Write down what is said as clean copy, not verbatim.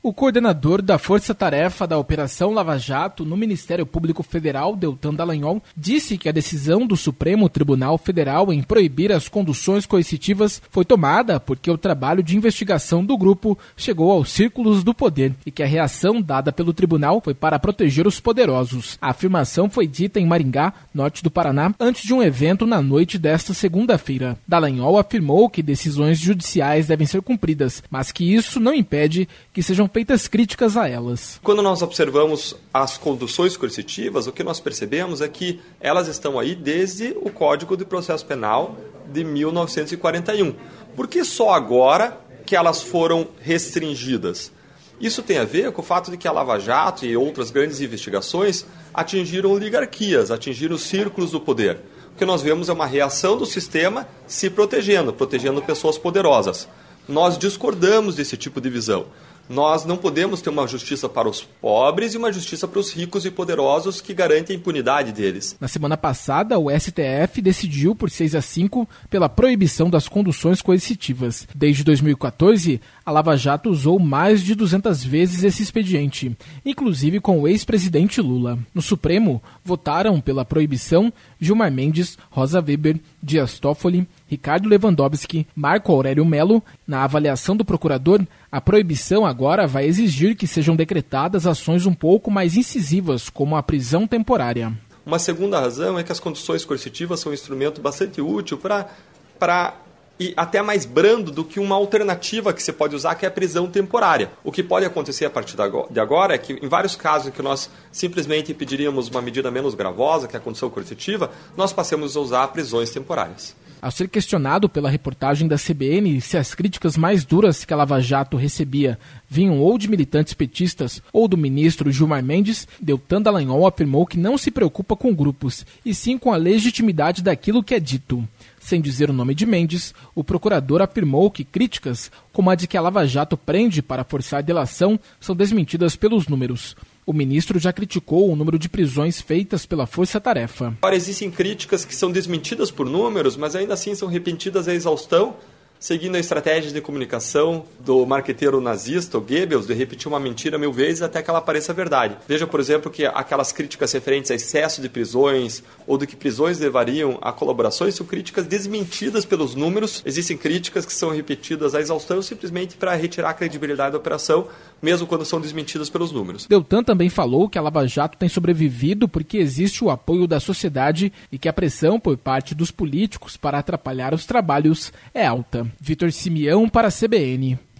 O coordenador da Força Tarefa da Operação Lava Jato no Ministério Público Federal, Deltan Dallagnol, disse que a decisão do Supremo Tribunal Federal em proibir as conduções coercitivas foi tomada porque o trabalho de investigação do grupo chegou aos círculos do poder e que a reação dada pelo tribunal foi para proteger os poderosos. A afirmação foi dita em Maringá, norte do Paraná, antes de um evento na noite desta segunda-feira. Dallagnol afirmou que decisões judiciais devem ser cumpridas, mas que isso não impede que sejam feitas críticas a elas. Quando nós observamos as conduções coercitivas, o que nós percebemos é que elas estão aí desde o Código de Processo Penal de 1941. Por que só agora que elas foram restringidas? Isso tem a ver com o fato de que a Lava Jato e outras grandes investigações atingiram oligarquias, atingiram os círculos do poder. O que nós vemos é uma reação do sistema se protegendo pessoas poderosas. Nós discordamos desse tipo de visão. Nós não podemos ter uma justiça para os pobres e uma justiça para os ricos e poderosos que garante a impunidade deles. Na semana passada, o STF decidiu por 6-5 pela proibição das conduções coercitivas. Desde 2014, a Lava Jato usou mais de 200 vezes esse expediente, inclusive com o ex-presidente Lula. No Supremo, votaram pela proibição Gilmar Mendes, Rosa Weber, Dias Toffoli, Ricardo Lewandowski, Marco Aurélio Mello. Na avaliação do procurador, a proibição agora vai exigir que sejam decretadas ações um pouco mais incisivas, como a prisão temporária. Uma segunda razão é que as conduções coercitivas são um instrumento bastante útil e até mais brando do que uma alternativa que você pode usar, que é a prisão temporária. O que pode acontecer a partir de agora é que, em vários casos em que nós simplesmente pediríamos uma medida menos gravosa, que é a condução coercitiva, nós passamos a usar prisões temporárias. Ao ser questionado pela reportagem da CBN se as críticas mais duras que a Lava Jato recebia vinham ou de militantes petistas ou do ministro Gilmar Mendes, Deltan Dallagnol afirmou que não se preocupa com grupos, e sim com a legitimidade daquilo que é dito. Sem dizer o nome de Mendes, o procurador afirmou que críticas, como a de que a Lava Jato prende para forçar delação, são desmentidas pelos números. O ministro já criticou o número de prisões feitas pela Força Tarefa. Agora, existem críticas que são desmentidas por números, mas ainda assim são repetidas à exaustão, seguindo a estratégia de comunicação do marqueteiro nazista, o Goebbels, de repetir uma mentira 1000 vezes até que ela pareça verdade. Veja, por exemplo, que aquelas críticas referentes a excesso de prisões ou do que prisões levariam a colaborações são críticas desmentidas pelos números. Existem críticas que são repetidas à exaustão simplesmente para retirar a credibilidade da operação, mesmo quando são desmentidas pelos números. Deltan também falou que a Lava Jato tem sobrevivido porque existe o apoio da sociedade e que a pressão por parte dos políticos para atrapalhar os trabalhos é alta. Vitor Simeão para a CBN.